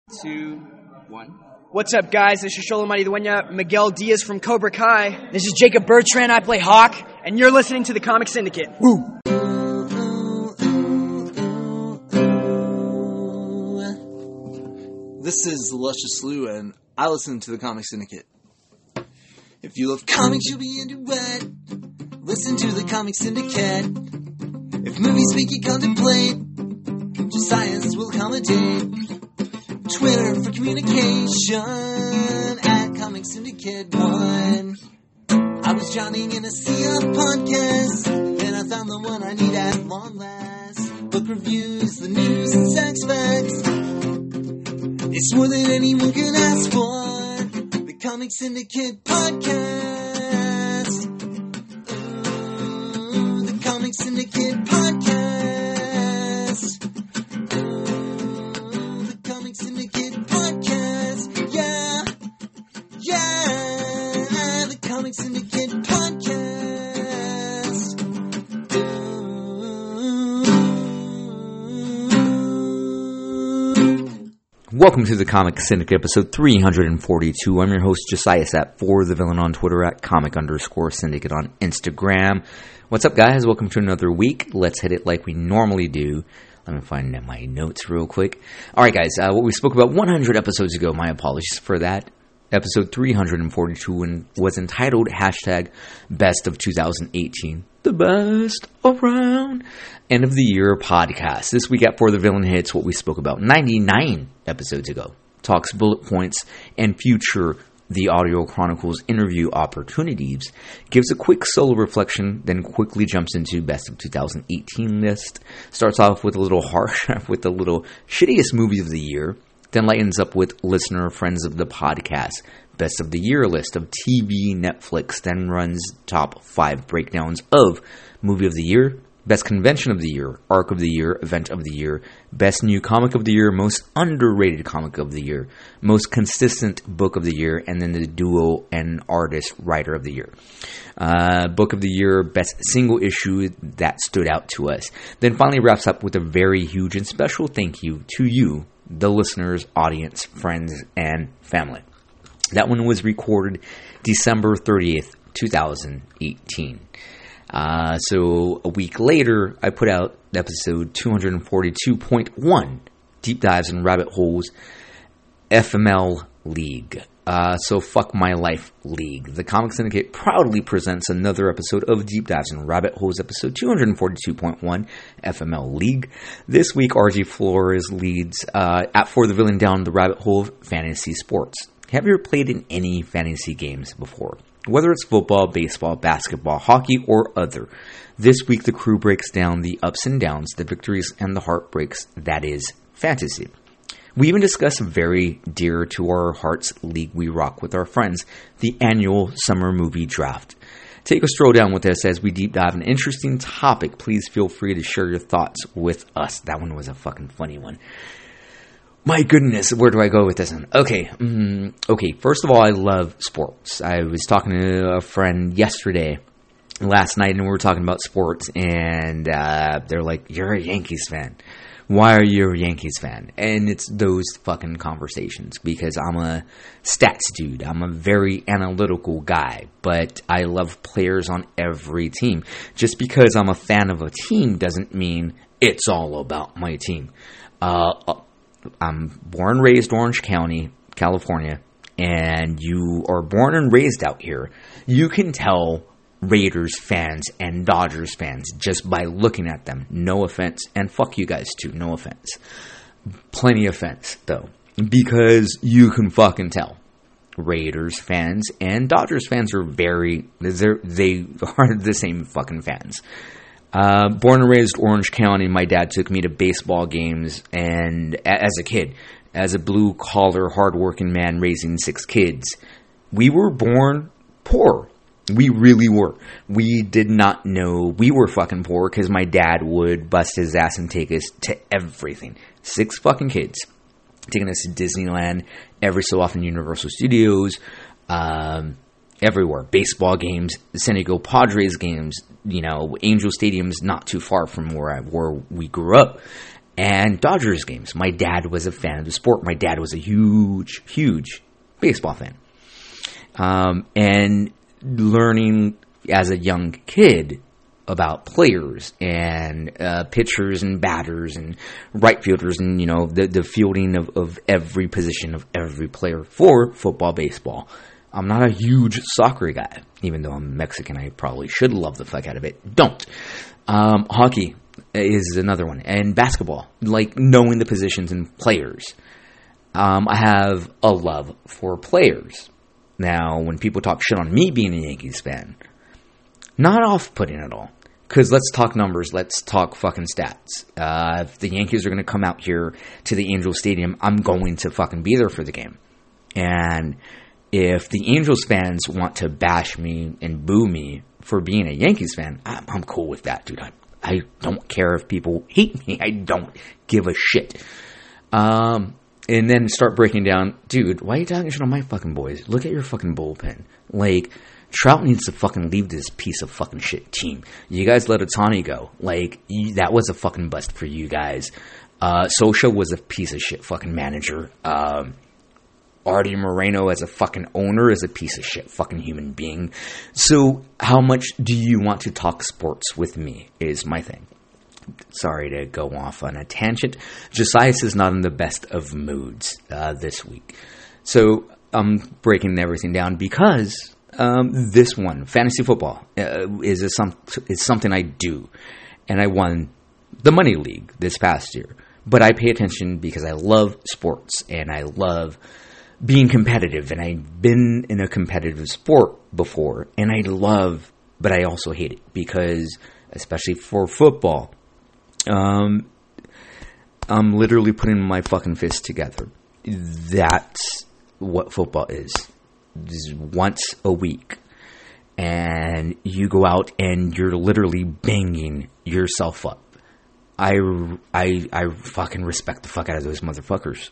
2, 1. What's up, guys? This is Sholomani Dueña, Miguel Diaz from Cobra Kai. This is Jacob Bertrand. I play Hawk, and you're listening to the Comic Syndicate. Woo! This is Luscious Lou, and I listen to the Comic Syndicate. If you love comics, you'll be into it. Listen to the Comic Syndicate. If movies make you contemplate, just science will accommodate. Twitter for communication at Comic Syndicate 1. I was drowning in a sea of podcasts, and I found the one I need at long last. Book reviews, the news, and sex facts. It's more than anyone can ask for. The Comic Syndicate Podcast. Ooh, the Comic Syndicate Podcast. Ooh, the Comic Syndicate Podcast. Yeah. Yeah. The Comic Syndicate Podcast. Welcome to the Comic Syndicate, episode 342. I'm your host, Josiah Sapp, for the villain on Twitter, at comic_syndicate on Instagram. What's up, guys? Welcome to another week. Let's hit it like we normally do. Let me find my notes real quick. All right, guys, what we spoke about 100 episodes ago, my apologies for that. Episode 342 was entitled #Best of 2018. The best around. End of the year podcast. This week at For the Villain hits what we spoke about 99 episodes ago. Talks bullet points and future The Audio Chronicles interview opportunities. Gives a quick solo reflection, then quickly jumps into Best of 2018 list. Starts off with a little harsh, with the little shittiest movie of the year. Then lightens up with listener friends of the podcast. Best of the year list of TV, Netflix. Then runs top 5 breakdowns of movie of the year, best convention of the year, arc of the year, event of the year, best new comic of the year, most underrated comic of the year, most consistent book of the year, and then the duo and artist writer of the year. Book of the year, best single issue that stood out to us. Then finally wraps up with a very huge and special thank you to you, the listeners, audience, friends, and family. That one was recorded December 30th, 2018. So a week later, I put out episode 242.1, Deep Dives and Rabbit Holes, FML League. So Fuck My Life League. The Comic Syndicate proudly presents another episode of Deep Dives and Rabbit Holes, episode 242.1, FML League. This week, RG Flores leads at For the Villain down the rabbit hole of fantasy sports. Have you ever played in any fantasy games before? Whether it's football, baseball, basketball, hockey, or other. This week, the crew breaks down the ups and downs, the victories, and the heartbreaks that is fantasy. We even discuss a very dear to our hearts league we rock with our friends, the annual summer movie draft. Take a stroll down with us as we deep dive an interesting topic. Please feel free to share your thoughts with us. That one was a fucking funny one. My goodness, where do I go with this one? Okay, first of all, I love sports. I was talking to a friend last night, and we were talking about sports, and they're like, "You're a Yankees fan. Why are you a Yankees fan?" And it's those fucking conversations, because I'm a stats dude. I'm a very analytical guy, but I love players on every team. Just because I'm a fan of a team doesn't mean it's all about my team. I'm born and raised Orange County, California, and you are born and raised out here. You can tell Raiders fans and Dodgers fans just by looking at them. No offense, and fuck you guys too, no offense. Plenty of offense, though, because you can fucking tell. Raiders fans and Dodgers fans are they are the same fucking fans. Born and raised Orange County, my dad took me to baseball games, and as a kid, as a blue-collar, hard-working man raising 6 kids, we were born poor. We really were. We did not know we were fucking poor because my dad would bust his ass and take us to everything. 6 fucking kids. Taking us to Disneyland, every so often Universal Studios, everywhere. Baseball games, San Diego Padres games, Angel Stadium's not too far from where we grew up. and Dodgers games. My dad was a fan of the sport. My dad was a huge, huge baseball fan. And learning as a young kid about players and pitchers and batters and right fielders and, the fielding of every position of every player for football, baseball. I'm not a huge soccer guy, even though I'm Mexican. I probably should love the fuck out of it. Don't. Hockey is another one. And basketball, like knowing the positions and players. I have a love for players. Now, when people talk shit on me being a Yankees fan, not off-putting at all. Because let's talk numbers, let's talk fucking stats. If the Yankees are going to come out here to the Angels Stadium, I'm going to fucking be there for the game. And if the Angels fans want to bash me and boo me for being a Yankees fan, I'm cool with that, dude. I don't care if people hate me. I don't give a shit. And then start breaking down, dude, why are you talking shit on my fucking boys? Look at your fucking bullpen. Like, Trout needs to fucking leave this piece of fucking shit team. You guys let Ohtani go. Like, that was a fucking bust for you guys. Socha was a piece of shit fucking manager. Artie Moreno as a fucking owner is a piece of shit fucking human being. So how much do you want to talk sports with me is my thing. Sorry to go off on a tangent. Josias is not in the best of moods this week. So I'm breaking everything down because this one, fantasy football, is something I do. And I won the Money League this past year. But I pay attention because I love sports and I love being competitive, and I've been in a competitive sport before, and but I also hate it, because, especially for football, I'm literally putting my fucking fist together. That's what football is. This is once a week, and you go out and you're literally banging yourself up. I fucking respect the fuck out of those motherfuckers.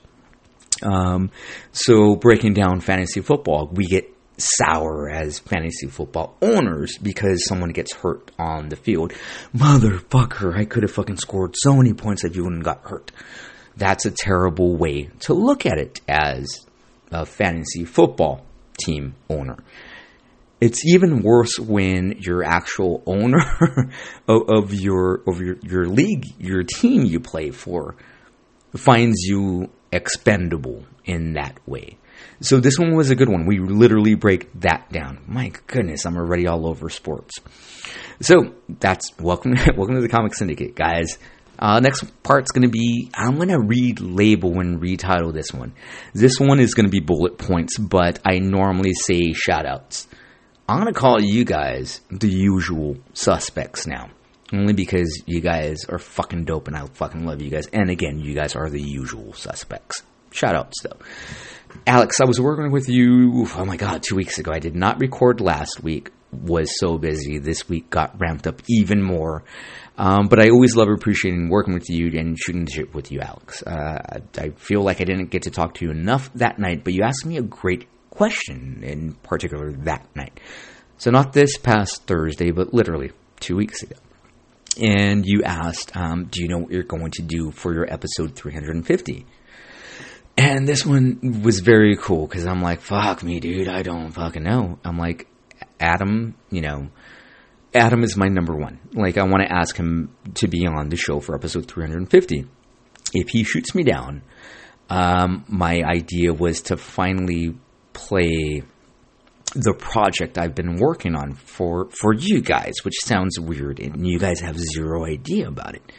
So breaking down fantasy football, we get sour as fantasy football owners because someone gets hurt on the field. Motherfucker, I could have fucking scored so many points if you wouldn't got hurt. That's a terrible way to look at it as a fantasy football team owner. It's even worse when your actual owner of your league, your team you play for, finds you expendable in that way. So this one was a good one. We literally break that down. My goodness, I'm already all over sports. So that's welcome to the Comic Syndicate, guys. Next part's going to be, I'm going to relabel and retitle this one. This one is going to be bullet points, but I normally say shout-outs. I'm going to call you guys the usual suspects now. Only because you guys are fucking dope and I fucking love you guys. And again, you guys are the usual suspects. Shout-outs, though. Alex, I was working with you, 2 weeks ago. I did not record last week. Was so busy. This week got ramped up even more. But I always love appreciating working with you and shooting the shit with you, Alex. I feel like I didn't get to talk to you enough that night, but you asked me a great question, in particular that night. So not this past Thursday, but literally 2 weeks ago. And you asked, do you know what you're going to do for your episode 350? And this one was very cool, because I'm like, fuck me, dude, I don't fucking know. I'm like, Adam is my number one. Like, I want to ask him to be on the show for episode 350. If he shoots me down, my idea was to finally play the project I've been working on for you guys, which sounds weird, and you guys have zero idea about it.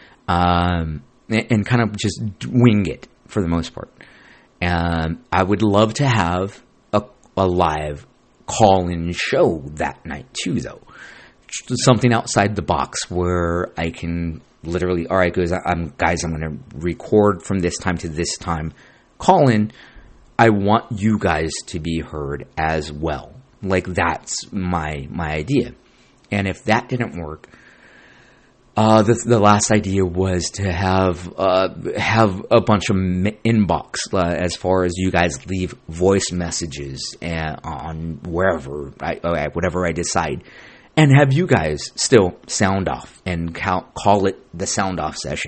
And kind of just wing it for the most part. I would love to have a live call-in show that night too, though. Something outside the box where I can literally, all right, guys, I'm going to record from this time to this time. Call in. I want you guys to be heard as well. Like, that's my idea. And if that didn't work, the last idea was to have a bunch of inbox as far as you guys leave voice messages on wherever, whatever I decide, and have you guys still sound off and call it the sound off session.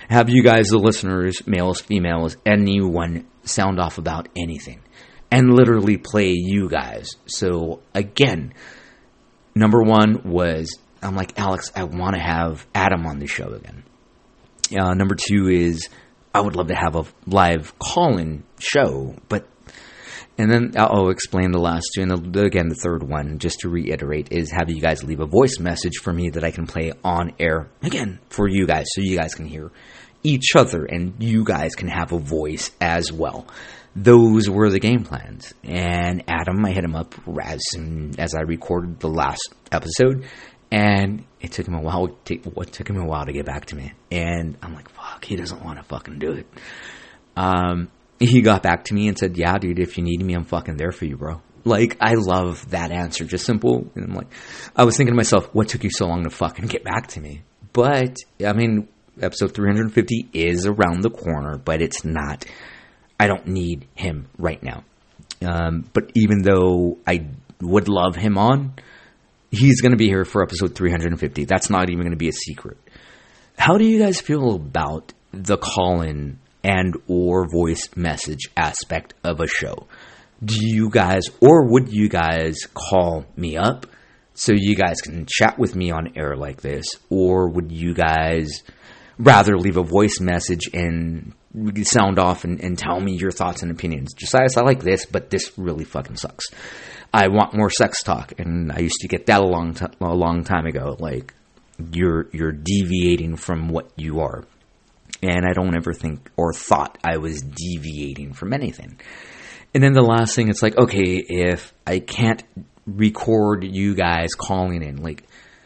have you guys, the listeners, males, females, anyone, sound off about anything and literally play you guys. So again, number one was, I'm like, Alex, I want to have Adam on the show again. Number two is, I would love to have a live call-in show, and then I'll explain the last two. And again, the third one, just to reiterate, is have you guys leave a voice message for me that I can play on air, again, for you guys, so you guys can hear each other and you guys can have a voice as well. Those were the game plans. And Adam, I hit him up as soon as I recorded the last episode, and it took him a while. It took him a while to get back to me, and I'm like, fuck, he doesn't want to fucking do it. He got back to me and said, yeah, dude, if you need me, I'm fucking there for you, bro. Like, I love that answer. Just simple. And I'm like, I was thinking to myself, what took you so long to fucking get back to me? But, I mean, episode 350 is around the corner, but it's not. I don't need him right now. But even though I would love him on, he's going to be here for episode 350. That's not even going to be a secret. How do you guys feel about the call-in and or voice message aspect of a show? Do you guys, or would you guys call me up so you guys can chat with me on air like this? Or would you guys rather leave a voice message and sound off and tell me your thoughts and opinions? Josiah, I like this, but this really fucking sucks. I want more sex talk, and I used to get that a long time ago. Like, you're deviating from what you are. And I don't ever think or thought I was deviating from anything. And then the last thing, it's like, okay, if I can't record you guys calling in, like,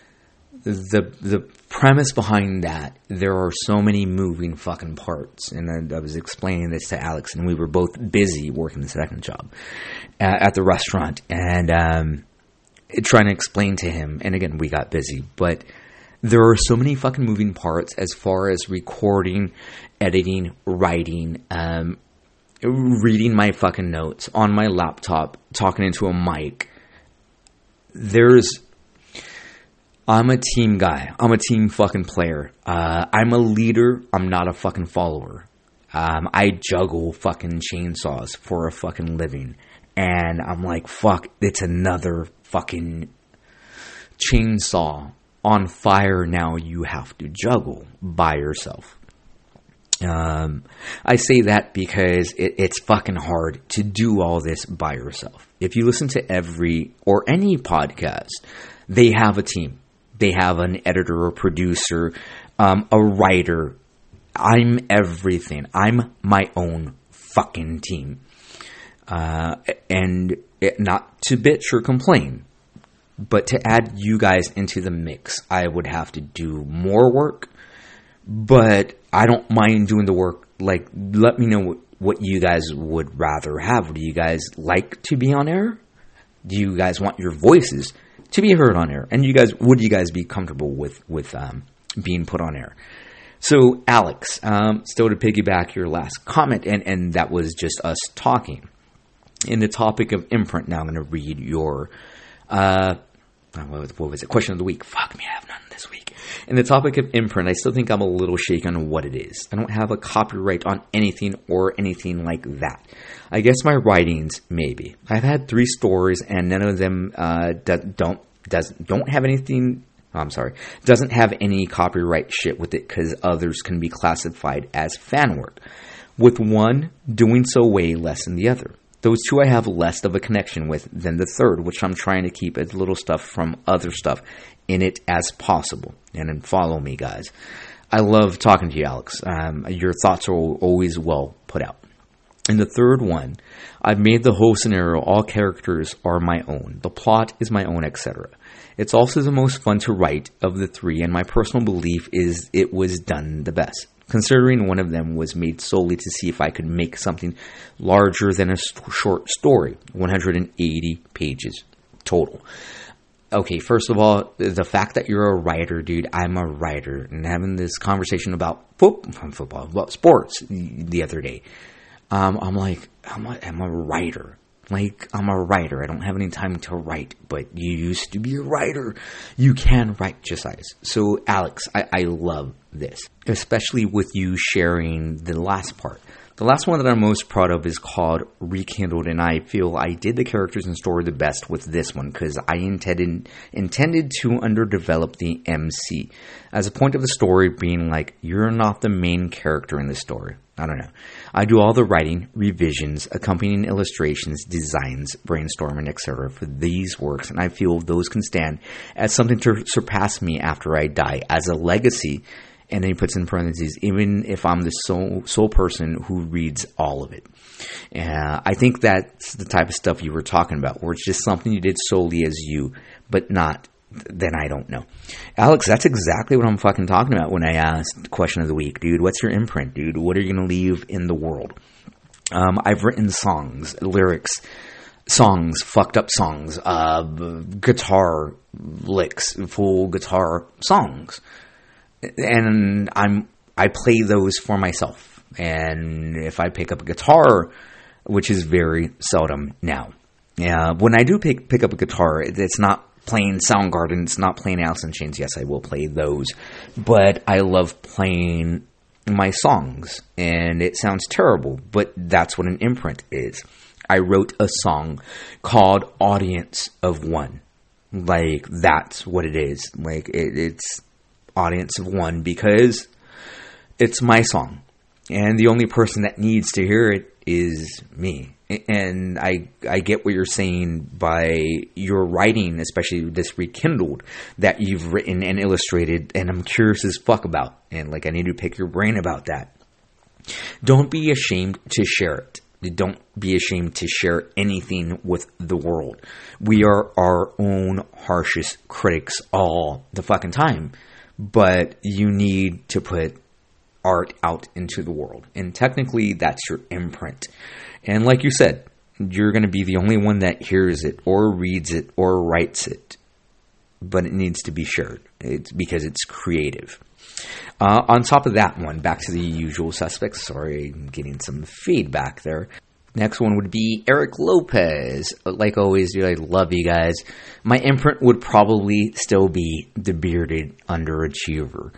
the premise behind that, there are so many moving fucking parts. And I was explaining this to Alex, and we were both busy working the second job at the restaurant, and trying to explain to him. And again, we got busy, but there are so many fucking moving parts as far as recording, editing, writing, reading my fucking notes on my laptop, talking into a mic. I'm a team guy. I'm a team fucking player. I'm a leader. I'm not a fucking follower. I juggle fucking chainsaws for a fucking living. And I'm like, fuck, it's another fucking chainsaw on fire now you have to juggle by yourself. I say that because it's fucking hard to do all this by yourself. If you listen to any podcast, they have a team. They have an editor, a producer, a writer. I'm everything. I'm my own fucking team. And not to bitch or complain, but to add you guys into the mix, I would have to do more work. But I don't mind doing the work. Like, let me know what you guys would rather have. Do you guys like to be on air? Do you guys want your voices to be heard on air? And would you guys be comfortable with being put on air? So, Alex, still to piggyback your last comment, and that was just us talking. In the topic of imprint, now I'm going to read your, what was it? Question of the week. Fuck me, I have none this week. In the topic of imprint, I still think I'm a little shaky on what it is. I don't have a copyright on anything or anything like that. I guess my writings, maybe. I've had 3 stories, and none of them don't have anything. Doesn't have any copyright shit with it, because others can be classified as fan work. With one doing so way less than the other. Those 2 I have less of a connection with than the third, which I'm trying to keep as little stuff from other stuff in it as possible. And then follow me, guys. I love talking to you, Alex. Your thoughts are always well put out. In the third one, I've made the whole scenario, all characters are my own. The plot is my own, etc. It's also the most fun to write of the 3, and my personal belief is it was done the best, considering one of them was made solely to see if I could make something larger than a short story, 180 pages total. Okay, first of all, the fact that you're a writer, dude, I'm a writer, and having this conversation about football, about sports the other day, I'm a writer. Like, I'm a writer. I don't have any time to write, but you used to be a writer. You can write, Josias. So, Alex, I love this, especially with you sharing the last part. The last one that I'm most proud of is called Rekindled, and I feel I did the characters and story the best with this one because I intended to underdevelop the MC. As a point of the story being like, you're not the main character in the story. I don't know. I do all the writing, revisions, accompanying illustrations, designs, brainstorming, etc. for these works, and I feel those can stand as something to surpass me after I die, as a legacy. And then he puts in parentheses, even if I'm the sole person who reads all of it. I think that's the type of stuff you were talking about, where it's just something you did solely as you, but not, then I don't know. Alex, that's exactly what I'm fucking talking about when I asked question of the week. Dude, what's your imprint, dude? What are you going to leave in the world? I've written songs, lyrics, songs, fucked up songs, guitar licks, full guitar songs. And I play those for myself. And if I pick up a guitar, which is very seldom now, when I do pick up a guitar, it's not playing Soundgarden, it's not playing Alice in Chains. Yes, I will play those, but I love playing my songs, and it sounds terrible, but that's what an imprint is. I wrote a song called Audience of One. Like, that's what it is. Like, it's Audience of One because it's my song, and the only person that needs to hear it is me. And I get what you're saying by your writing, especially this Rekindled, that you've written and illustrated, and I'm curious as fuck about, and like I need to pick your brain about that. Don't be ashamed to share it. Don't be ashamed to share anything with the world. We are our own harshest critics all the fucking time. But you need to put art out into the world. And technically, that's your imprint. And like you said, you're going to be the only one that hears it or reads it or writes it. But it needs to be shared. It's because it's creative. On top of that one, back to the usual suspects. Sorry, I'm getting some feedback there. Next one would be Eric Lopez. Like always, dude, I love you guys. My imprint would probably still be the bearded underachiever.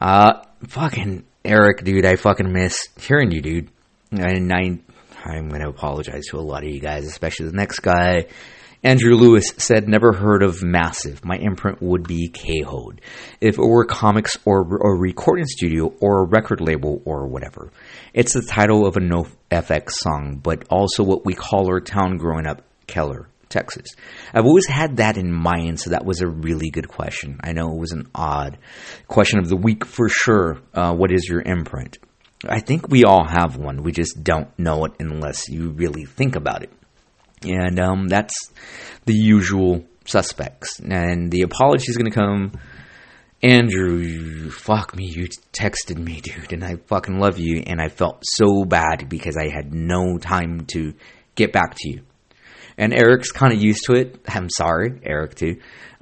Fucking Eric, dude, I fucking miss hearing you, dude. And I'm going to apologize to a lot of you guys, especially the next guy. Andrew Lewis said, never heard of Massive. My imprint would be K-Hode. If it were comics or a recording studio or a record label or whatever. It's the title of a NoFX song, but also what we call our town growing up, Keller, Texas. I've always had that in mind, so that was a really good question. I know it was an odd question of the week for sure. What is your imprint? I think we all have one. We just don't know it unless you really think about it. And that's the usual suspects. And the apology is going to come. Andrew, fuck me, you texted me, dude, and I fucking love you. And I felt so bad because I had no time to get back to you. And Eric's kind of used to it. I'm sorry, Eric, too.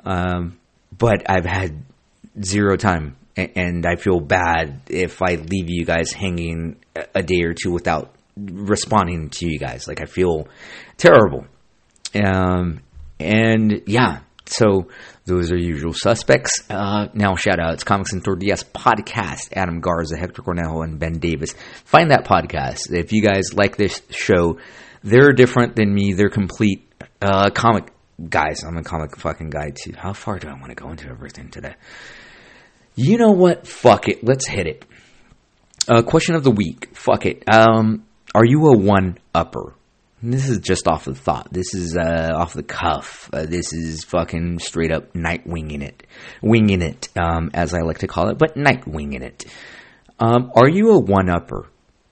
But I've had zero time. And I feel bad if I leave you guys hanging a day or two without responding to you guys. Like, I feel terrible. And yeah, so those are usual suspects. Now shout outs, Comics and 3DS podcast, Adam Garza, Hector Cornejo, and Ben Davis. Find that podcast. If you guys like this show, they're different than me. They're complete comic guys. I'm a comic fucking guy too. How far do I want to go into everything today? You know what? Fuck it. Let's hit it. Question of the week. Fuck it. Are you a one-upper? This is just off the thought. This is off the cuff. This is fucking straight up night winging it. Winging it, as I like to call it, but night winging it. Are you a one-upper?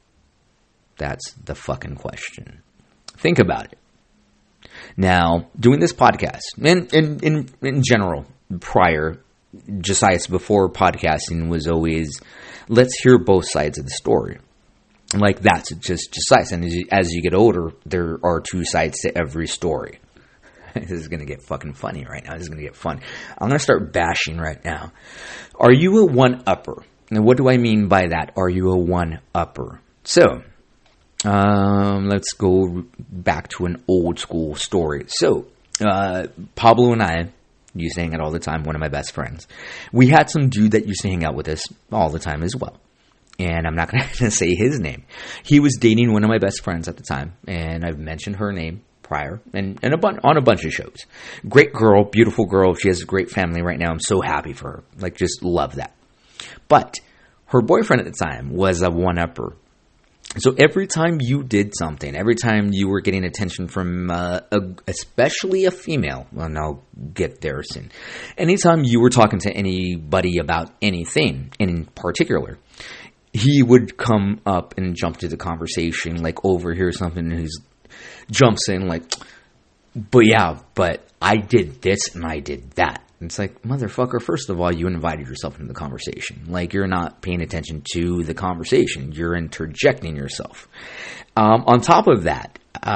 That's the fucking question. Think about it. Now, doing this podcast, and in general, prior, Josias before podcasting was always, let's hear both sides of the story. Like, that's just Josias. And as you get older, there are two sides to every story. This is going to get fucking funny right now. This is going to get fun. I'm going to start bashing right now. Are you a one-upper? Now, what do I mean by that? Are you a one-upper? So, Let's go back to an old school story. So, Pablo and I used to hang out all the time, one of my best friends. We had some dude that used to hang out with us all the time as well. And I'm not going to say his name. He was dating one of my best friends at the time, and I've mentioned her name prior and on a bunch of shows. Great girl, beautiful girl. She has a great family right now. I'm so happy for her. Like, just love that. But her boyfriend at the time was a one-upper. So every time you did something, every time you were getting attention from especially a female, well, I'll get there soon. Anytime you were talking to anybody about anything in particular, he would come up and jump to the conversation, like overhear something, and he jumps in like, but I did this and I did that. And it's like, motherfucker, first of all, you invited yourself into the conversation. Like, you're not paying attention to the conversation. You're interjecting yourself. On top of that,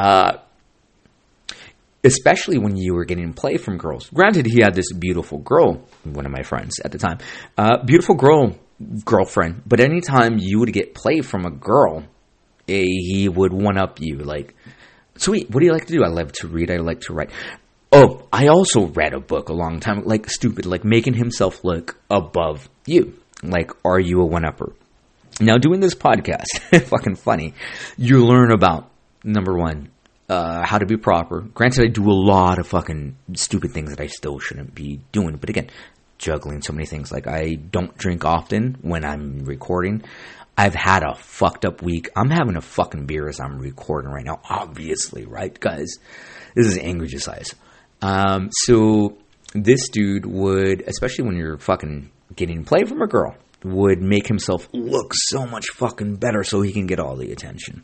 especially when you were getting play from girls. Granted, he had this beautiful girl, one of my friends at the time, beautiful girlfriend, but anytime you would get play from a girl, he would one-up you, like, sweet, what do you like to do? I love to read, I like to write. Oh, I also read a book a long time, like, stupid, like, making himself look above you. Like, are you a one-upper? Now, doing this podcast, fucking funny, you learn about, number one, how to be proper. Granted, I do a lot of fucking stupid things that I still shouldn't be doing, but again, juggling so many things. Like, I don't drink often when I'm recording. I've had a fucked up week. I'm having a fucking beer as I'm recording right now, obviously, right, guys? This is angry Josiah. So this dude would, especially when you're fucking getting play from a girl, would make himself look so much fucking better so he can get all the attention.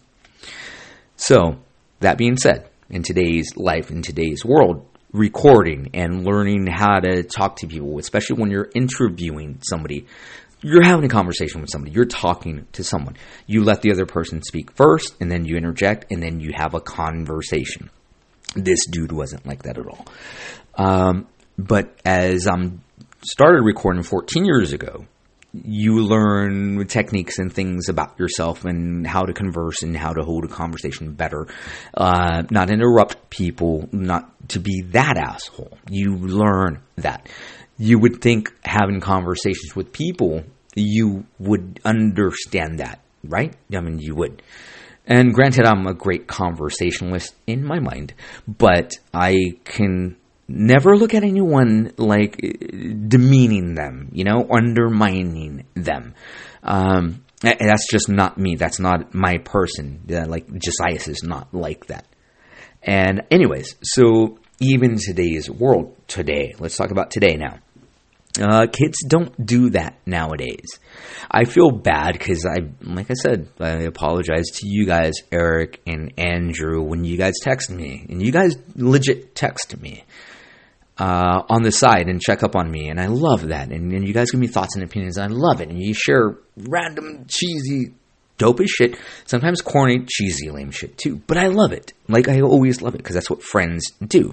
So, that being said, in today's life, in today's world, recording and learning how to talk to people, especially when you're interviewing somebody, you're having a conversation with somebody, you're talking to someone. You let the other person speak first, and then you interject, and then you have a conversation. This dude wasn't like that at all. But as I started recording 14 years ago, you learn techniques and things about yourself and how to converse and how to hold a conversation better. Not interrupt people, not to be that asshole. You learn that. You would think having conversations with people, you would understand that, right? I mean, you would. And granted, I'm a great conversationalist in my mind, but I can never look at anyone like demeaning them, undermining them. That's just not me. That's not my person. Like, Josiah is not like that. And anyways, so even today's world, let's talk about today now. Kids don't do that nowadays. I feel bad because like I said, I apologize to you guys, Eric and Andrew, when you guys text me. And you guys legit text me on the side and check up on me. And I love that. And you guys give me thoughts and opinions. And I love it. And you share random, cheesy, dope as shit. Sometimes corny, cheesy, lame shit too. But I love it. Like, I always love it because that's what friends do.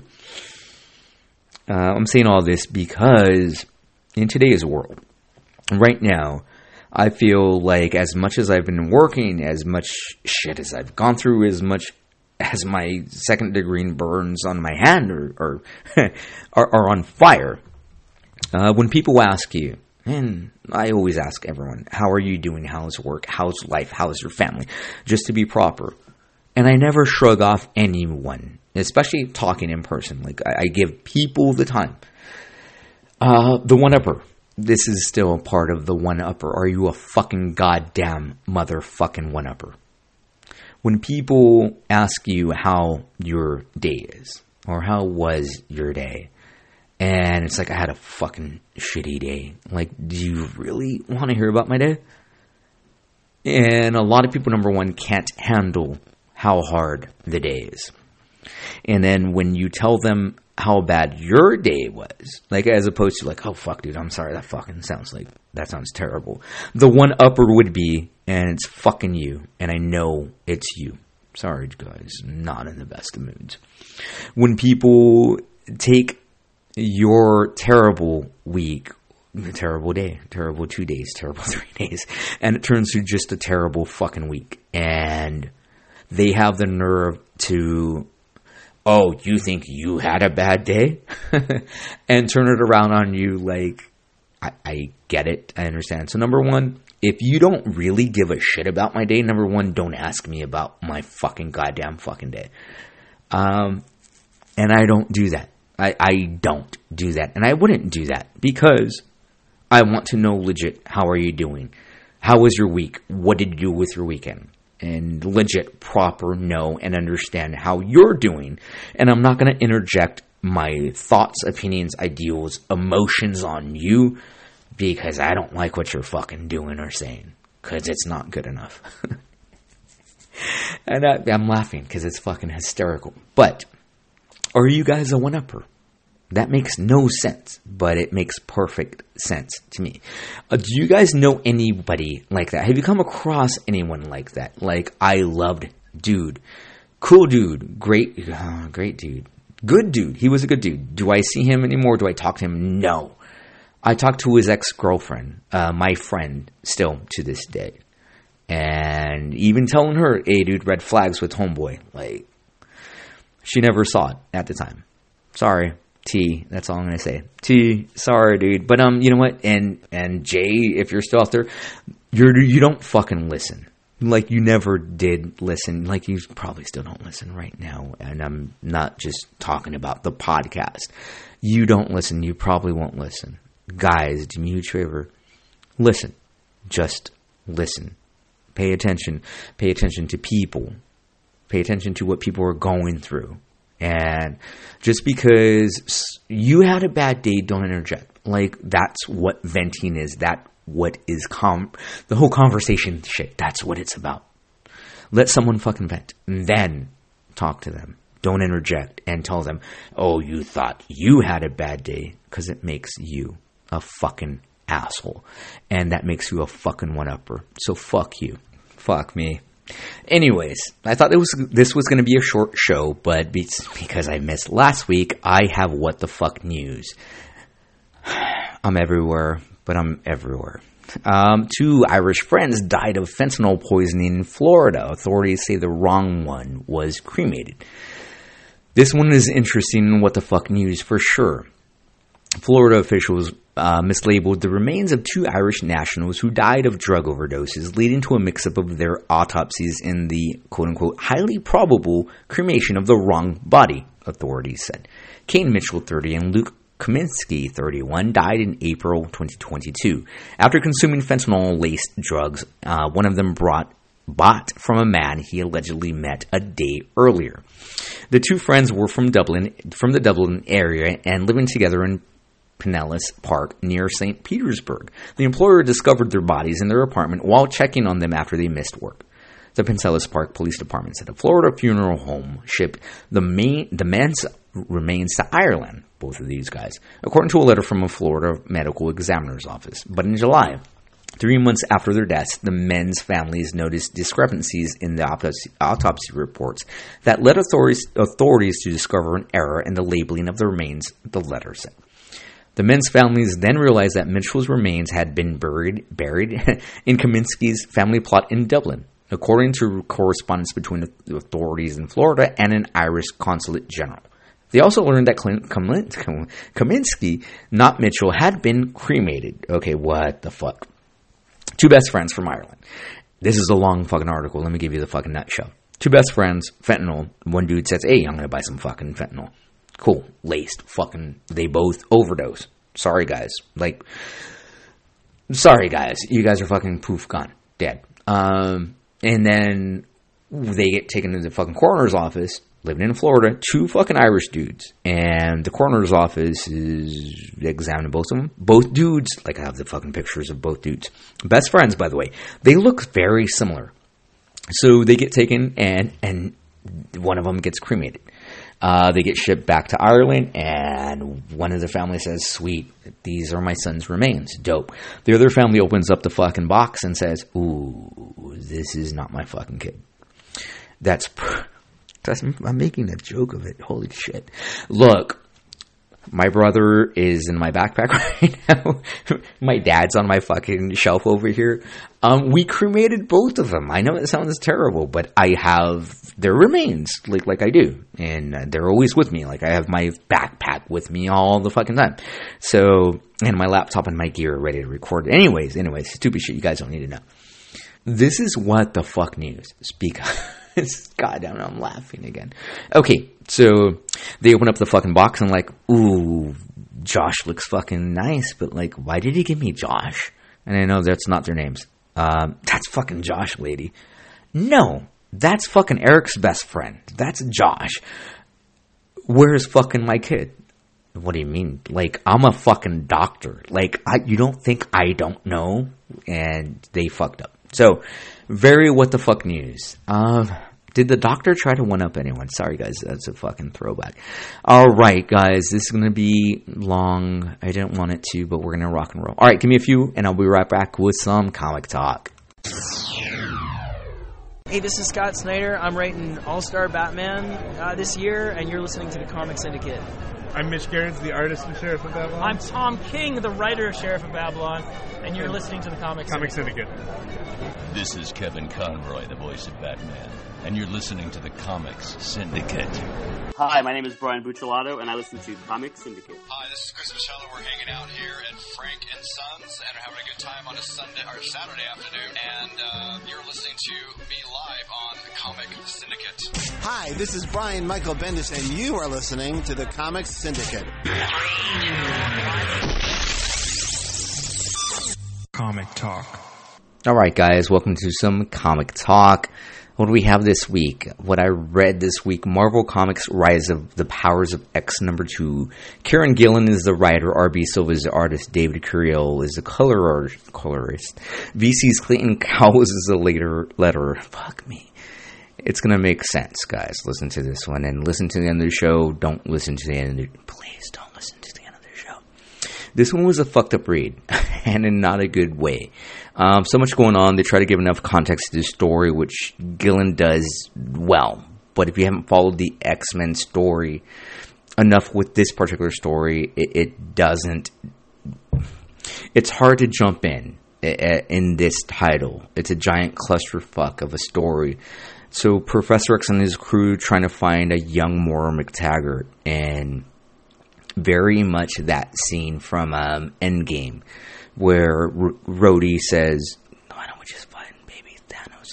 I'm saying all this because in today's world, right now, I feel like as much as I've been working, as much shit as I've gone through, as much as my second degree burns on my hand or are on fire, when people ask you, and I always ask everyone, how are you doing? How's work? How's life? How's your family? Just to be proper. And I never shrug off anyone, especially talking in person. Like, I give people the time. The one-upper. This is still a part of the one-upper. Are you a fucking goddamn motherfucking one-upper? When people ask you how your day is, or how was your day, and it's like, I had a fucking shitty day. Like, do you really want to hear about my day? And a lot of people, number one, can't handle how hard the day is. And then when you tell them how bad your day was, like, as opposed to like, oh fuck dude, I'm sorry, that sounds terrible. The one upper would be, and it's fucking you, and I know it's you. Sorry guys, not in the best of moods. When people take your terrible week, terrible day, terrible 2 days, terrible 3 days, and it turns to just a terrible fucking week, and they have the nerve to, oh, you think you had a bad day? And turn it around on you like, I get it. I understand. So number one, if you don't really give a shit about my day, number one, don't ask me about my fucking goddamn fucking day. And I don't do that. I don't do that. And I wouldn't do that because I want to know legit, how are you doing? How was your week? What did you do with your weekend? And legit, proper know and understand how you're doing. And I'm not going to interject my thoughts, opinions, ideals, emotions on you because I don't like what you're fucking doing or saying because it's not good enough. And I'm laughing because it's fucking hysterical. But are you guys a one-upper? That makes no sense, but it makes perfect sense to me. Do you guys know anybody like that? Have you come across anyone like that? Like, I loved dude. Cool dude. Great dude. Good dude. He was a good dude. Do I see him anymore? Do I talk to him? No. I talked to his ex-girlfriend, my friend, still to this day. And even telling her, hey, dude, red flags with homeboy. Like, she never saw it at the time. Sorry. T, that's all I'm going to say. T, sorry, dude. But, you know what? And Jay, if you're still out there, you don't fucking listen. Like, you never did listen. Like, you probably still don't listen right now. And I'm not just talking about the podcast. You don't listen. You probably won't listen. Guys, do me a huge favor. Listen. Just listen. Pay attention. Pay attention to people. Pay attention to what people are going through. And just because you had a bad day, don't interject. Like, that's what venting is. That what is the whole conversation shit. That's what it's about. Let someone fucking vent. And then talk to them. Don't interject and tell them, oh, you thought you had a bad day, because it makes you a fucking asshole. And that makes you a fucking one-upper. So fuck you. Fuck me. Anyways, I thought this was going to be a short show, but because I missed last week, I have what the fuck news. I'm everywhere, but I'm everywhere. 2 Irish friends died of fentanyl poisoning in Florida. Authorities say the wrong one was cremated. This one is interesting, what the fuck news for sure. Florida officials mislabeled the remains of 2 Irish nationals who died of drug overdoses, leading to a mix-up of their autopsies in the quote-unquote highly probable cremation of the wrong body, authorities said. Kane Mitchell, 30, and Luke Kaminsky, 31, died in April 2022 after consuming fentanyl-laced drugs. One of them bought from a man he allegedly met a day earlier. The 2 friends were from the Dublin area, and living together in Pinellas Park near St. Petersburg. The employer discovered their bodies in their apartment while checking on them after they missed work. The Pinellas Park Police Department said a Florida funeral home shipped the men's remains to Ireland, both of these guys, according to a letter from a Florida medical examiner's office. But in July, 3 months after their deaths, the men's families noticed discrepancies in the autopsy reports that led authorities to discover an error in the labeling of the remains, the letter said. The men's families then realized that Mitchell's remains had been buried in Kaminsky's family plot in Dublin, according to correspondence between the authorities in Florida and an Irish consulate general. They also learned that Kaminsky, not Mitchell, had been cremated. Okay, what the fuck? 2 best friends from Ireland. This is a long fucking article. Let me give you the fucking nutshell. 2 best friends, fentanyl. One dude says, hey, I'm going to buy some fucking fentanyl. Cool. Laced. Fucking. They both overdose. Sorry, guys. Sorry, guys. You guys are fucking poof gone. Dead. And then they get taken to the fucking coroner's office, living in Florida, 2 fucking Irish dudes. And the coroner's office is examining both of them. Both dudes, like I have the fucking pictures of both dudes. Best friends, by the way. They look very similar. So they get taken and one of them gets cremated. They get shipped back to Ireland, and one of the family says, sweet, these are my son's remains. Dope. The other family opens up the fucking box and says, ooh, this is not my fucking kid. I'm making a joke of it. Holy shit. Look, My brother is in my backpack right now. My dad's on my fucking shelf over here. We cremated both of them. I know it sounds terrible, but I have their remains, like I do. And they're always with me. Like, I have my backpack with me all the fucking time. So, and my laptop and my gear ready to record. Anyways, stupid shit you guys don't need to know. This is what the fuck news. Speak up. Goddamn, I'm laughing again. Okay, so they open up the fucking box and like, ooh, Josh looks fucking nice, but like, why did he give me Josh? And I know that's not their names. That's fucking Josh, lady. No, that's fucking Eric's best friend. That's Josh. Where's fucking my kid? What do you mean? Like, I'm a fucking doctor. Like, you don't think I don't know? And they fucked up. So, very what the fuck news. Did the doctor try to one-up anyone? Sorry, guys. That's a fucking throwback. All right, guys. This is going to be long. I didn't want it to, but we're going to rock and roll. All right, give me a few, and I'll be right back with some comic talk. Hey, this is Scott Snyder. I'm writing All-Star Batman this year, and you're listening to the Comic Syndicate. I'm Mitch Gerrans, the artist and Sheriff of Babylon. I'm Tom King, the writer of Sheriff of Babylon, and you're listening to the Comic Syndicate. This is Kevin Conroy, the voice of Batman, and you're listening to the Comics Syndicate. Hi, my name is Brian Buccellato, and I listen to Comics Syndicate. Hi, this is Chris Michello. We're hanging out here at Frank and Sons and are having a good time on a Sunday or Saturday afternoon. And you're listening to me live on the Comic Syndicate. Hi, this is Brian Michael Bendis, and you are listening to the Comics Syndicate. Comic Talk. All right, guys, welcome to some comic talk. What do we have this week? What I read this week, Marvel Comics Rise of the Powers of X #2. Kieran Gillen is the writer, R.B. Silva is the artist, David Curiel is the colorist, VC's Clayton Cowles is the letterer. Fuck me. It's going to make sense, guys. Listen to this one and listen to the end of the show. Don't listen to the end of the... Please don't listen to the end of the show. This one was a fucked up read, and in not a good way. So much going on. They try to give enough context to the story, which Gillen does well. But if you haven't followed the X-Men story enough with this particular story, it doesn't... It's hard to jump in this title. It's a giant clusterfuck of a story. So Professor X and his crew trying to find a young Moira McTaggart, and very much that scene from Endgame, where Rhodey says, "Why don't we just find baby Thanos?"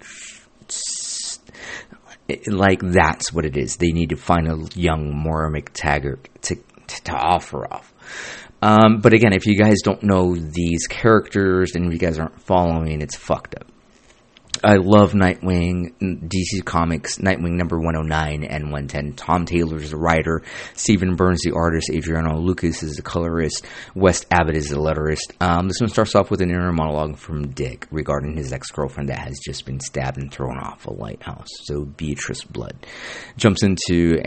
And like that's what it is. They need to find a young Moira McTaggart to offer off. But again, if you guys don't know these characters and you guys aren't following, it's fucked up. I love Nightwing, DC Comics, Nightwing number 109 and 110. Tom Taylor's the writer, Stephen Burns the artist, Adriano Lucas is the colorist, Wes Abbott is the letterist. This one starts off with an inner monologue from Dick regarding his ex-girlfriend that has just been stabbed and thrown off a lighthouse. So Beatrice Blood jumps into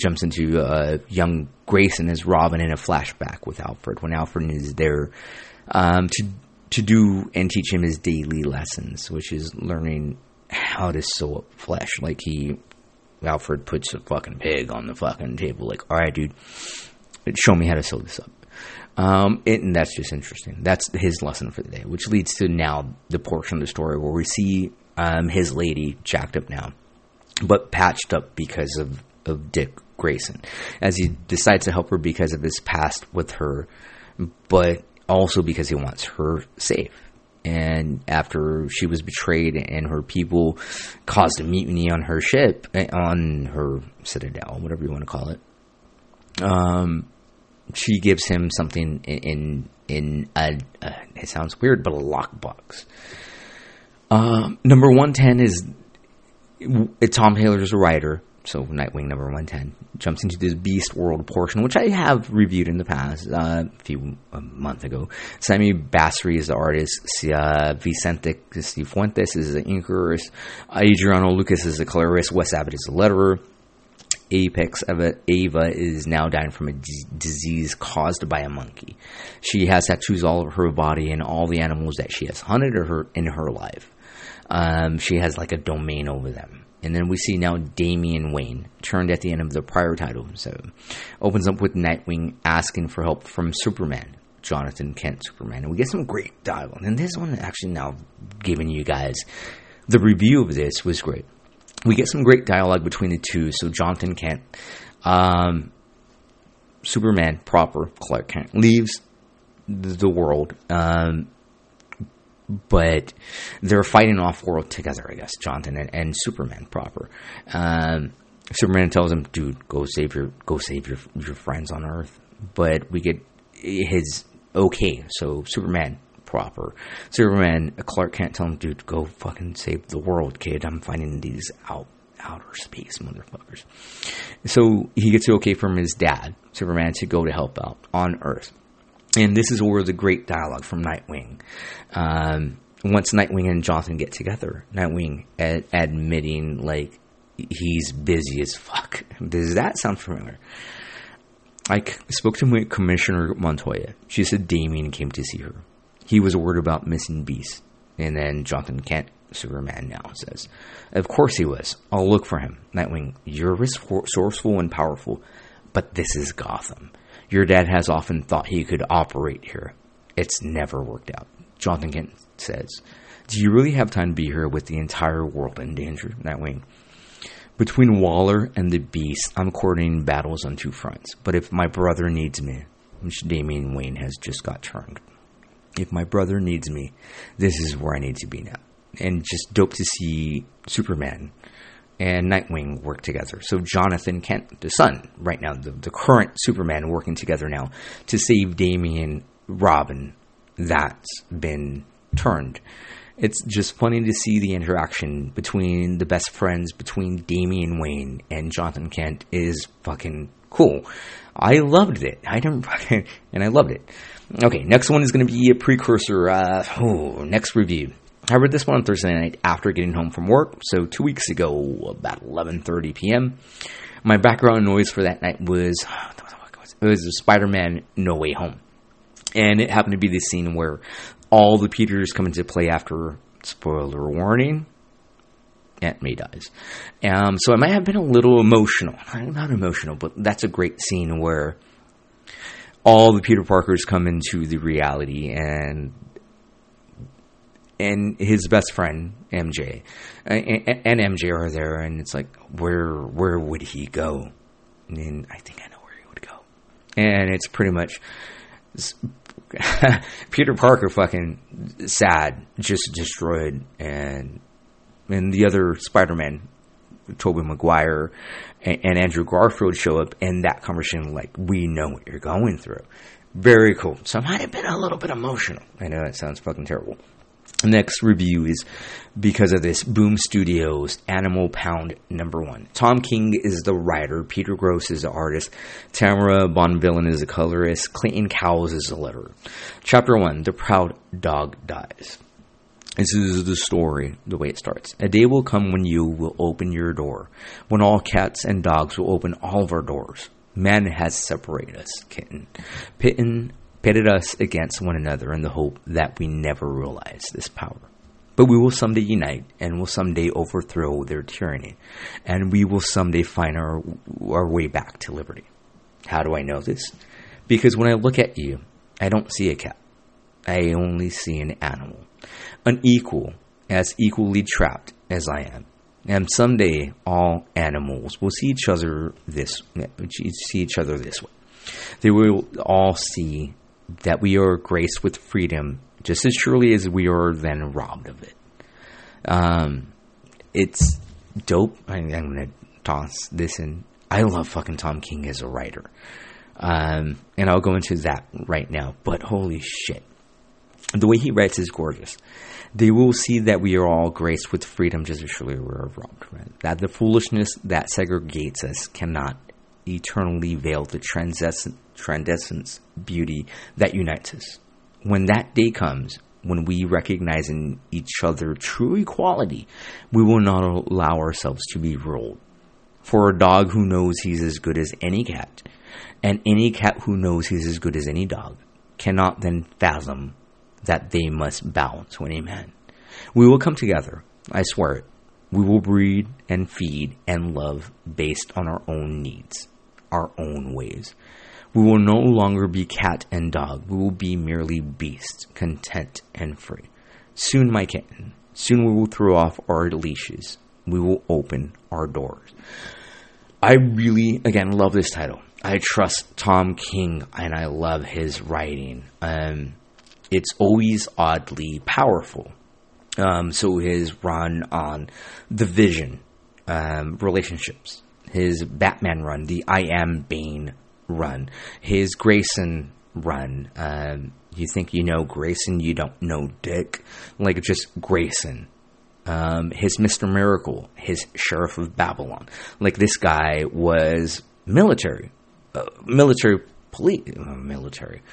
young Grayson as Robin in a flashback with Alfred, when Alfred is there to do and teach him his daily lessons, which is learning how to sew up flesh. Like Alfred puts a fucking pig on the fucking table, like, all right, dude, show me how to sew this up. And that's just interesting. That's his lesson for the day, which leads to now the portion of the story where we see his lady jacked up now, but patched up because of Dick Grayson, as he decides to help her because of his past with her, but also because he wants her safe. And after she was betrayed and her people caused a mutiny on her ship, on her citadel, whatever you want to call it, she gives him something in it sounds weird, but a lockbox. Number 110 is Tom Taylor's a writer. So Nightwing number 110 jumps into this Beast World portion, which I have reviewed in the past, a month ago. Sammy Basri is the artist. Vicente Cifuentes is the inker. Adriano Lucas is the colorist. Wes Abbott is the letterer. Apex Ava is now dying from a disease caused by a monkey. She has tattoos all over her body and all the animals that she has hunted in her life. She has like a domain over them. And then we see now Damian Wayne turned at the end of the prior title. So opens up with Nightwing asking for help from Superman, Jonathan Kent Superman. And we get some great dialogue. And this one, actually now giving you guys the review of this, was great. We get some great dialogue between the two. So Jonathan Kent, Superman proper, Clark Kent, leaves the world, but they're fighting off-world together, I guess, Jonathan and Superman proper. Superman tells him, dude, go save your friends on Earth. But we get his okay, so Superman proper. Clark Kent tell him, dude, go fucking save the world, kid. I'm fighting these outer space motherfuckers. So he gets it okay from his dad, Superman, to go to help out on Earth. And this is where the great dialogue from Nightwing. Once Nightwing and Jonathan get together, Nightwing admitting, like, he's busy as fuck. Does that sound familiar? I spoke to Commissioner Montoya. She said Damian came to see her. He was worried about missing Beast. And then Jonathan Kent, Superman now, says, of course he was. I'll look for him. Nightwing, you're resourceful and powerful, but this is Gotham. Your dad has often thought he could operate here. It's never worked out. Jonathan Kent says, do you really have time to be here with the entire world in danger? Nightwing, between Waller and the Beast, I'm coordinating battles on two fronts. But if my brother needs me, which Damian Wayne has just got turned, if my brother needs me, this is where I need to be now. And just dope to see Superman and Nightwing work together. So Jonathan Kent, the son, right now, the current Superman, working together now to save Damian Robin that's been turned. It's just funny to see the interaction between the best friends, between Damian Wayne and Jonathan Kent is fucking cool. I loved it. And I loved it. Okay, next one is going to be a precursor. Next review. I read this one on Thursday night after getting home from work, so 2 weeks ago, about 11:30 p.m. My background noise for that night was Spider-Man No Way Home. And it happened to be the scene where all the Peters come into play after, spoiler warning, Aunt May dies. So I might have been a little emotional. Not emotional, but that's a great scene where all the Peter Parkers come into the reality, and his best friend, MJ, and MJ are there, and it's like, where would he go? And I think I know where he would go. And it's pretty much Peter Parker fucking sad, just destroyed, and the other Spider-Man, Tobey Maguire and Andrew Garfield show up, and that conversation, like, we know what you're going through. Very cool. So I might have been a little bit emotional. I know that sounds fucking terrible. Next review is because of this, Boom Studios Animal Pound #1. Tom King is the writer, Peter Gross is the artist, Tamara Bonvillain is the colorist, Clayton Cowles is the letterer. Chapter 1, The Proud Dog Dies. This is the story, the way it starts. A day will come when you will open your door, when all cats and dogs will open all of our doors. Man has separated us, kitten. Pitted us against one another in the hope that we never realize this power. But we will someday unite, and will someday overthrow their tyranny, and we will someday find our way back to liberty. How do I know this? Because when I look at you, I don't see a cat. I only see an animal. Unequal, as equally trapped as I am. And someday all animals will see each other this way. They will all see that we are graced with freedom just as surely as we are then robbed of it. It's dope. I'm going to toss this in. I love fucking Tom King as a writer. And I'll go into that right now. But holy shit. The way he writes is gorgeous. They will see that we are all graced with freedom just as surely we are robbed. Right? That the foolishness that segregates us cannot eternally veil the transcendent beauty that unites us. When that day comes, when we recognize in each other true equality, we will not allow ourselves to be ruled. For a dog who knows he's as good as any cat, and any cat who knows he's as good as any dog, cannot then fathom that they must bow to any man. We will come together, I swear it, We will breed and feed and love based on our own needs, our own ways. We will no longer be cat and dog. We will be merely beast, content and free. Soon, my kitten. Soon we will throw off our leashes. We will open our doors. I really, again, love this title. I trust Tom King, and I love his writing. It's always oddly powerful. So his run on the Vision, relationships, his Batman run, the I Am Bane run, his Grayson run. You think you know Grayson, you don't know Dick. Like, just Grayson. His Mr. Miracle, his Sheriff of Babylon. Like, this guy was military. Military.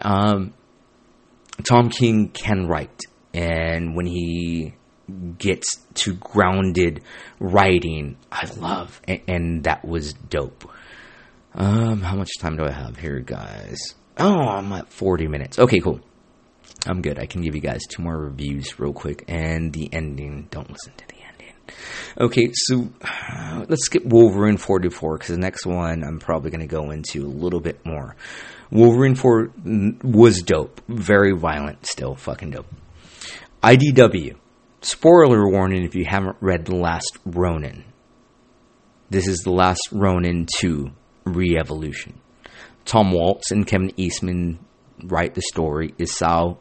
Tom King can write. And when he gets to grounded writing, I love. And that was dope. How much time do I have here, guys? Oh, I'm at 40 minutes. Okay, cool. I'm good. I can give you guys 2 more reviews real quick. And the ending. Don't listen to the ending. Okay, so let's skip Wolverine 44, because the next one I'm probably going to go into a little bit more. Wolverine 4 was dope. Very violent still. Fucking dope. IDW. Spoiler warning if you haven't read The Last Ronin. This is The Last Ronin 2 Re-Evolution. Tom Waltz and Kevin Eastman write the story. Isao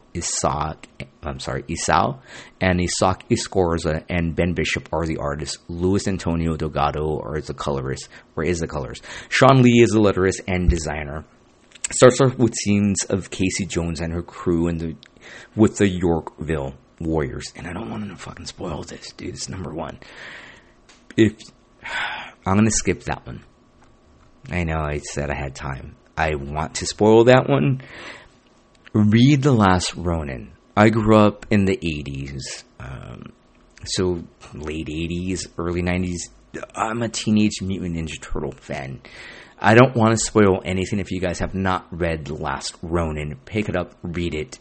and Isaac Escorza and Ben Bishop are the artists. Luis Antonio Delgado is the colorist. Sean Lee is the letterist and designer. Starts off with scenes of Casey Jones and her crew with the Yorkville Warriors. And I don't want to fucking spoil this, dude. It's number 1. I'm going to skip that one. I know I said I had time. I want to spoil that one. Read The Last Ronin. I grew up in the 80s. So late 80s, early 90s. I'm a Teenage Mutant Ninja Turtle fan. I don't want to spoil anything if you guys have not read The Last Ronin. Pick it up, read it.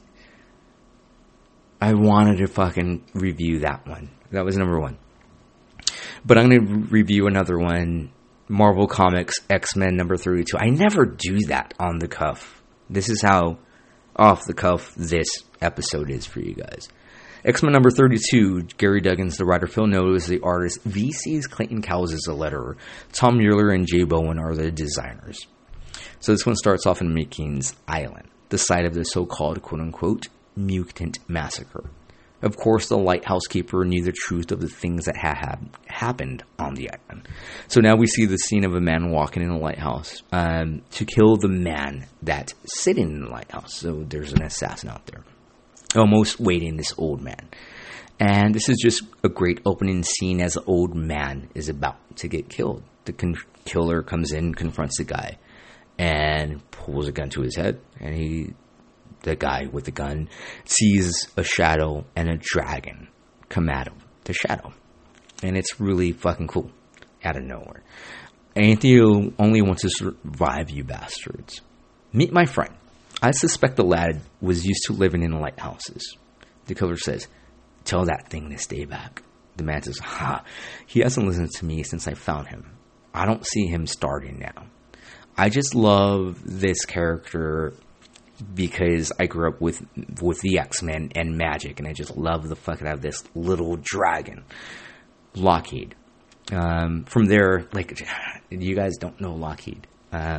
I wanted to fucking review that one. That was number 1. But I'm going to review another one. Marvel Comics X-Men number 32. I never do that on the cuff. This is how off the cuff this episode is for you guys. X-Men number 32. Gary Duggan's the writer. Phil Noto is the artist. VC's Clayton Cowles is the letterer. Tom Mueller and Jay Bowen are the designers. So this one starts off in McKean's Island, the site of the so-called quote-unquote mutant massacre. Of course, the lighthouse keeper knew the truth of the things that had happened on the island. So now we see the scene of a man walking in a lighthouse to kill the man that's sitting in the lighthouse. So there's an assassin out there, almost waiting this old man. And this is just a great opening scene as the old man is about to get killed. The killer comes in, confronts the guy, and pulls a gun to his head, and the guy with the gun sees a shadow and a dragon come out of the shadow. And it's really fucking cool. Out of nowhere. Anthony only wants to survive, you bastards. Meet my friend. I suspect the lad was used to living in lighthouses. The killer says, tell that thing to stay back. The man says, he hasn't listened to me since I found him. I don't see him starting now. I just love this character because I grew up with the X-Men and magic, and I just love the fuck out of this little dragon, Lockheed. From there, like, you guys don't know Lockheed.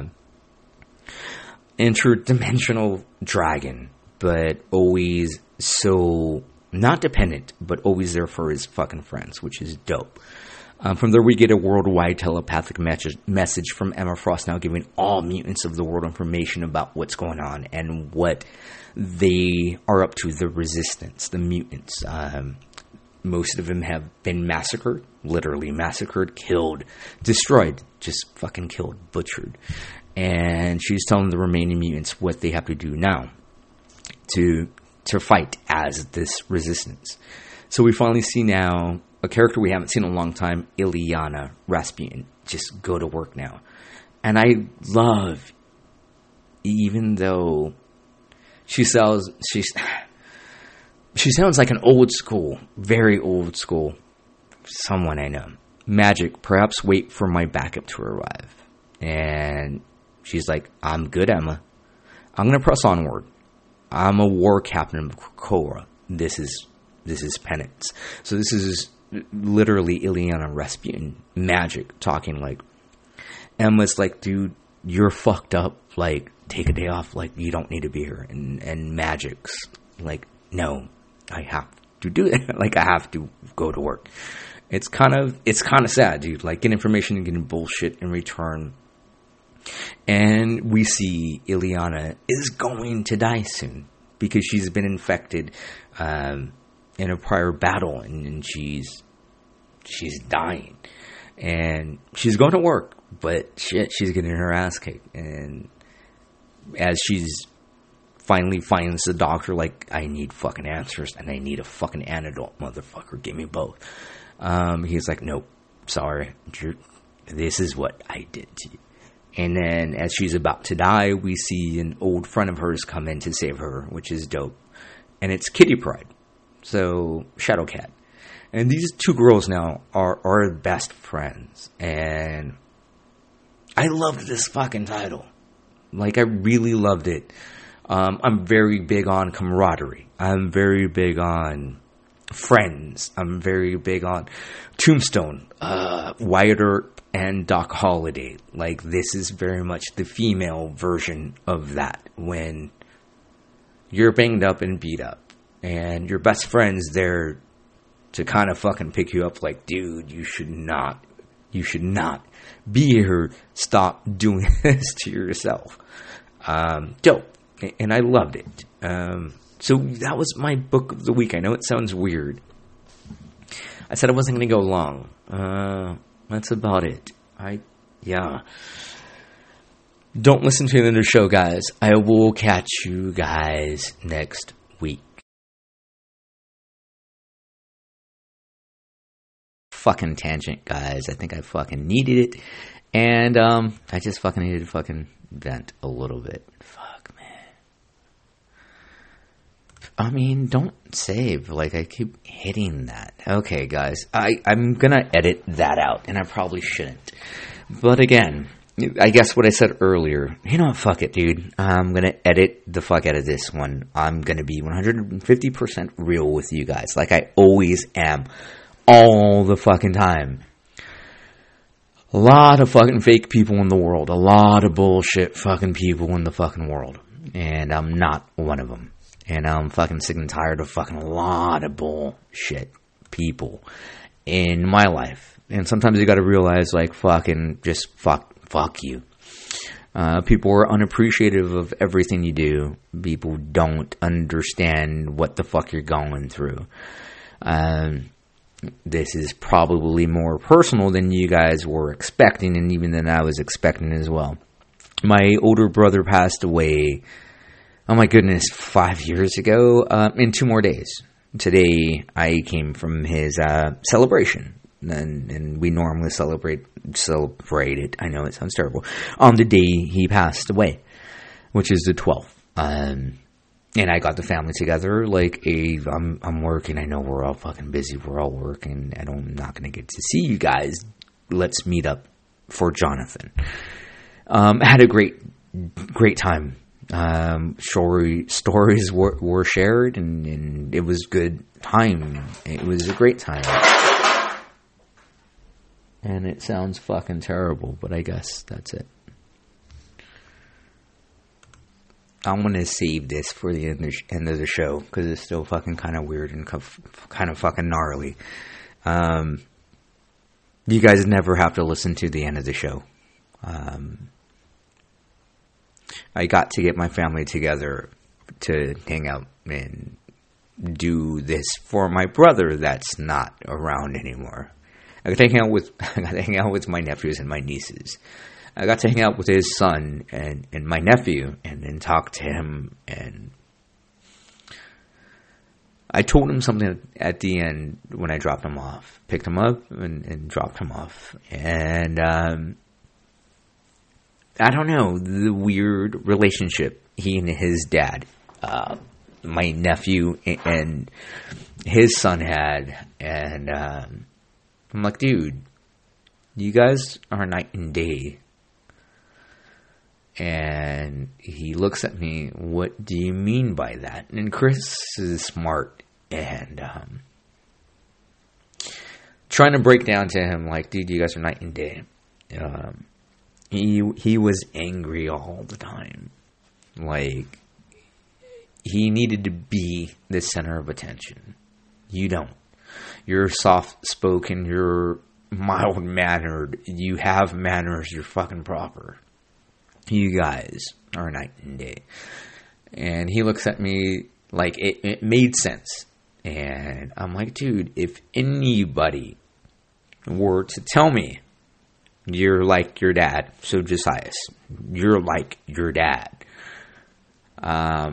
Interdimensional dragon, but always so not dependent, but always there for his fucking friends, which is dope. From there, we get a worldwide telepathic message from Emma Frost, now giving all mutants of the world information about what's going on and what they are up to, the resistance, the mutants. Most of them have been massacred, literally massacred, killed, destroyed, just fucking killed, butchered. And she's telling the remaining mutants what they have to do now to fight as this resistance. So we finally see now a character we haven't seen in a long time, Illyana Rasputin, just go to work now. And I love, even though she sounds like an old school, very old school someone I know. Magic, perhaps wait for my backup to arrive. And she's like, I'm good, Emma. I'm going to press onward. I'm a war captain of Krakoa. This is penance. So this is literally Illyana Rasputin, Magic, talking like, Emma's like, dude, you're fucked up. Like, take a day off. Like, you don't need to be here. And Magic's like, no, I have to do it. Like, I have to go to work. It's kind of sad, dude. Like, get information and getting bullshit in return. And we see Illyana is going to die soon because she's been infected in a prior battle, and she's dying. And she's going to work, but shit, she's getting her ass kicked. And as she's finally finds the doctor, like, I need fucking answers and I need a fucking antidote, motherfucker. Give me both. He's like, nope, sorry. This is what I did to you. And then as she's about to die, we see an old friend of hers come in to save her, which is dope. And it's Kitty Pryde. So, Shadowcat. And these two girls now are best friends. And I loved this fucking title. Like, I really loved it. I'm very big on camaraderie. I'm very big on friends. I'm very big on Tombstone, Wyatt Earp, and Doc Holliday. Like, this is very much the female version of that. When you're banged up and beat up, and your best friend's there to kind of fucking pick you up, like, dude, you should not be here. Stop doing this to yourself. Dope. And I loved it. So that was my book of the week. I know it sounds weird. I said I wasn't going to go long. That's about it. Don't listen to the end of the show, guys. I will catch you guys next week. Fucking tangent, guys. I think I fucking needed it. And I just fucking needed to fucking vent a little bit. Fuck, man. I mean, don't save. Like, I keep hitting that. Okay, guys. I'm gonna edit that out, and I probably shouldn't. But again, I guess what I said earlier, you know what, fuck it, dude. I'm gonna edit the fuck out of this one. I'm gonna be 150% real with you guys, like I always am. All the fucking time. A lot of fucking fake people in the world. A lot of bullshit fucking people in the fucking world. And I'm not one of them. And I'm fucking sick and tired of fucking a lot of bullshit people in my life. And sometimes you gotta realize, like, fucking just fuck you. People are unappreciative of everything you do. People don't understand what the fuck you're going through. This is probably more personal than you guys were expecting, and even than I was expecting as well. My older brother passed away, oh my goodness, 5 years ago, in 2 more days. Today, I came from his celebration, and we normally celebrate it, I know it sounds terrible, on the day he passed away, which is the 12th. And I got the family together, like, I'm working, I know we're all fucking busy, we're all working, and I'm not going to get to see you guys. Let's meet up for Jonathan. Had a great time. Stories were shared, and it was good time. It was a great time. And it sounds fucking terrible, but I guess that's it. I'm going to save this for the end of the show, because it's still fucking kind of weird and kind of fucking gnarly. You guys never have to listen to the end of the show. I got to get my family together to hang out and do this for my brother that's not around anymore. I got to hang out with my nephews and my nieces. I got to hang out with his son and my nephew and then talk to him. And I told him something at the end when I dropped him off. Picked him up and dropped him off. And I don't know, the weird relationship he and his dad, my nephew and his son had. And I'm like, dude, you guys are night and day. And he looks at me, what do you mean by that? And Chris is smart and trying to break down to him, like, dude, you guys are night and day. He was angry all the time. Like, he needed to be the center of attention. You don't. You're soft-spoken, you're mild-mannered, you have manners, you're fucking proper. You guys are night and day. And he looks at me like it made sense. And I'm like, dude, if anybody were to tell me you're like your dad, so Josias, you're like your dad, I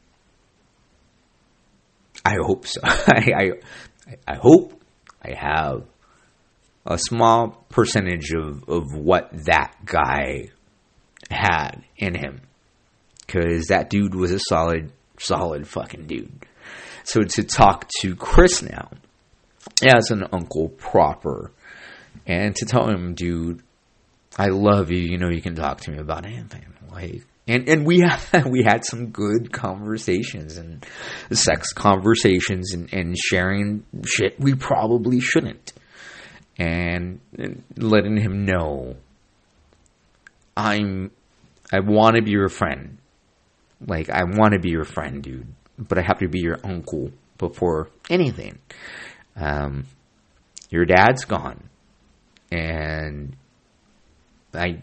hope so. I hope I have a small percentage of what that guy had in him, because that dude was a solid fucking dude. So to talk to Chris now as an uncle proper, and to tell him, dude, I love you, you know, you can talk to me about anything, like, and we had some good conversations and sex conversations and sharing shit we probably shouldn't, and letting him know I want to be your friend. Like, I want to be your friend, dude. But I have to be your uncle before anything. Your dad's gone. And I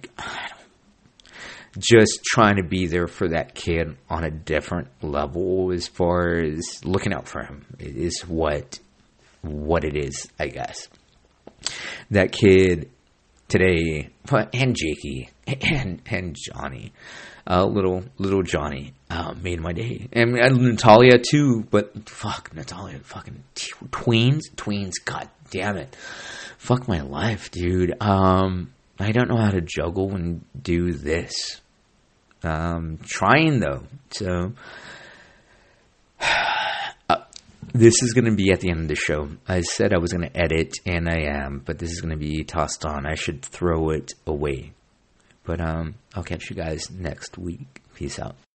just trying to be there for that kid on a different level as far as looking out for him is what it is, I guess. That kid today, and Jakey, and Johnny, little Johnny, made my day. And Natalia too, but fuck, Natalia, fucking tweens, god damn it. Fuck my life, dude. I don't know how to juggle and do this. Trying though, so... This is going to be at the end of the show. I said I was going to edit, and I am, but this is going to be tossed on. I should throw it away. But I'll catch you guys next week. Peace out.